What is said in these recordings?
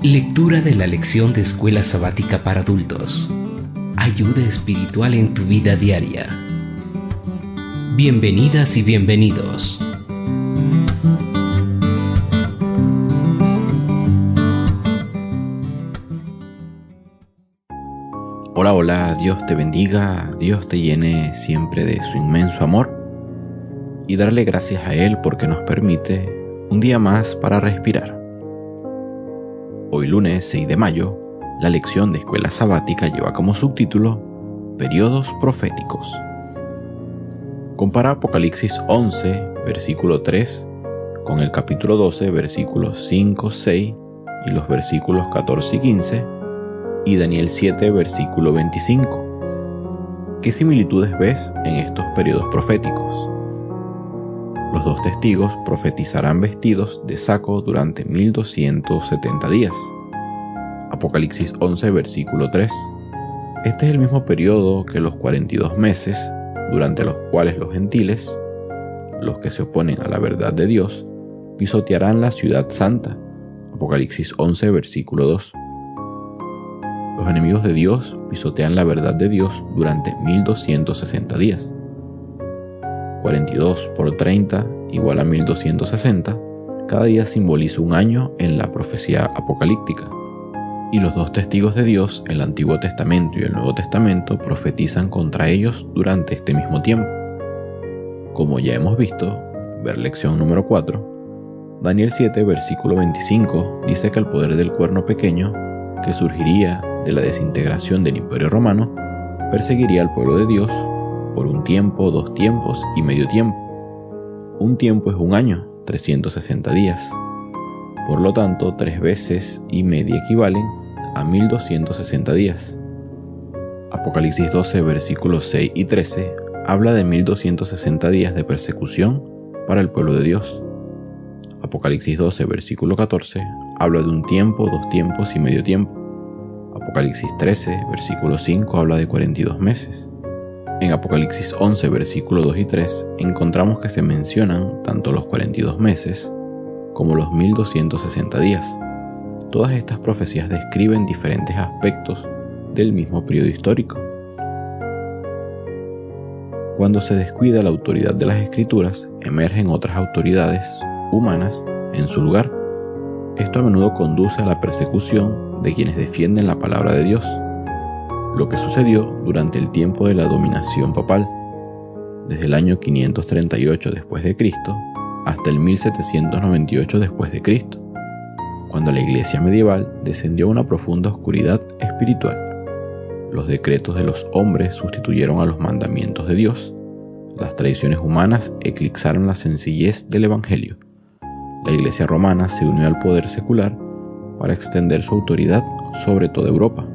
Lectura de la lección de Escuela Sabática para Adultos. Ayuda espiritual en tu vida diaria. Bienvenidas y bienvenidos. Hola, hola, Dios te bendiga, Dios te llene siempre de su inmenso amor y darle gracias a Él porque nos permite un día más para respirar. Hoy lunes 6 de mayo, la lección de Escuela Sabática lleva como subtítulo Periodos Proféticos. Compara Apocalipsis 11, versículo 3, con el capítulo 12, versículos 5, 6 y los versículos 14 y 15, y Daniel 7, versículo 25. ¿Qué similitudes ves en estos periodos proféticos? Los dos testigos profetizarán vestidos de saco durante 1270 días. Apocalipsis 11, versículo 3. Este es el mismo periodo que los 42 meses, durante los cuales los gentiles, los que se oponen a la verdad de Dios, pisotearán la ciudad santa. Apocalipsis 11, versículo 2. Los enemigos de Dios pisotean la verdad de Dios durante 1260 días. 42 por 30 igual a 1260. Cada día simboliza un año en la profecía apocalíptica. Y los dos testigos de Dios, el Antiguo Testamento y el Nuevo Testamento, profetizan contra ellos durante este mismo tiempo. Como ya hemos visto, ver lección número 4, Daniel 7, versículo 25, dice que el poder del cuerno pequeño, que surgiría de la desintegración del Imperio Romano, perseguiría al pueblo de Dios por un tiempo, 2 tiempos y medio tiempo. Un tiempo es un año, 360 días. Por lo tanto, 3 veces y media equivalen a 1260 días. Apocalipsis 12, versículos 6 y 13 habla de 1260 días de persecución para el pueblo de Dios. Apocalipsis 12, versículo 14 habla de un tiempo, 2 tiempos y medio tiempo. Apocalipsis 13, versículo 5 habla de 42 meses. En Apocalipsis 11, versículo 2 y 3 encontramos que se mencionan tanto los 42 meses como los 1260 días. Todas estas profecías describen diferentes aspectos del mismo periodo histórico. Cuando se descuida la autoridad de las Escrituras, emergen otras autoridades humanas en su lugar. Esto a menudo conduce a la persecución de quienes defienden la palabra de Dios, lo que sucedió durante el tiempo de la dominación papal, desde el año 538 después de Cristo hasta el 1798 después de Cristo, cuando la iglesia medieval descendió a una profunda oscuridad espiritual. Los decretos de los hombres sustituyeron a los mandamientos de Dios. Las tradiciones humanas eclipsaron la sencillez del evangelio. La iglesia romana se unió al poder secular para extender su autoridad sobre toda Europa.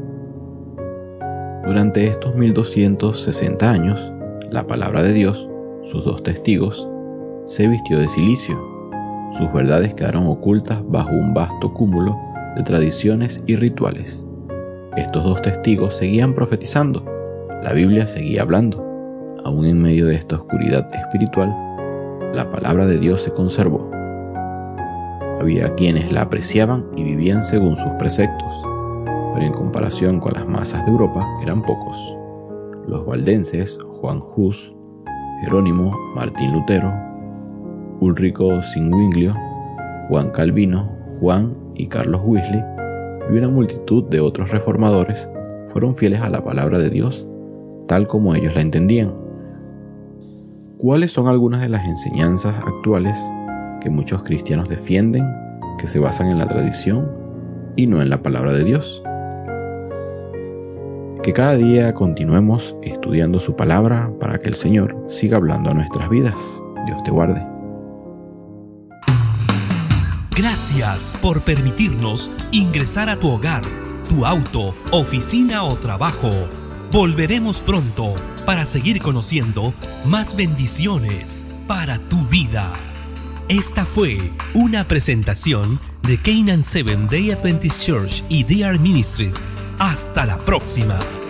Durante estos 1260 años, la palabra de Dios, sus dos testigos, se vistió de cilicio. Sus verdades quedaron ocultas bajo un vasto cúmulo de tradiciones y rituales. Estos dos testigos seguían profetizando. La Biblia seguía hablando. Aún en medio de esta oscuridad espiritual, la palabra de Dios se conservó. Había quienes la apreciaban y vivían según sus preceptos, pero en comparación con las masas de Europa eran pocos. Los valdenses, Juan Hus, Jerónimo, Martín Lutero, Ulrico Zwinglio, Juan Calvino, Juan y Carlos Wesley y una multitud de otros reformadores fueron fieles a la palabra de Dios tal como ellos la entendían. ¿Cuáles son algunas de las enseñanzas actuales que muchos cristianos defienden que se basan en la tradición y no en la palabra de Dios? Que cada día continuemos estudiando su palabra para que el Señor siga hablando a nuestras vidas. Dios te guarde. Gracias por permitirnos ingresar a tu hogar, tu auto, oficina o trabajo. Volveremos pronto para seguir conociendo más bendiciones para tu vida. Esta fue una presentación de Canaan Seventh Day Adventist Church y DR Ministries. Hasta la próxima.